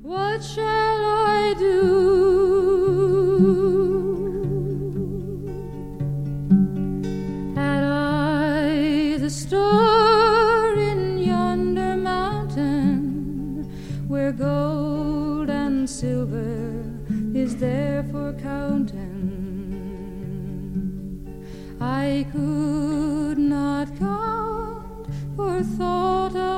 What shall I do? Had I the star in yonder mountain, where gold and silver is there for counting, I could not count or thought of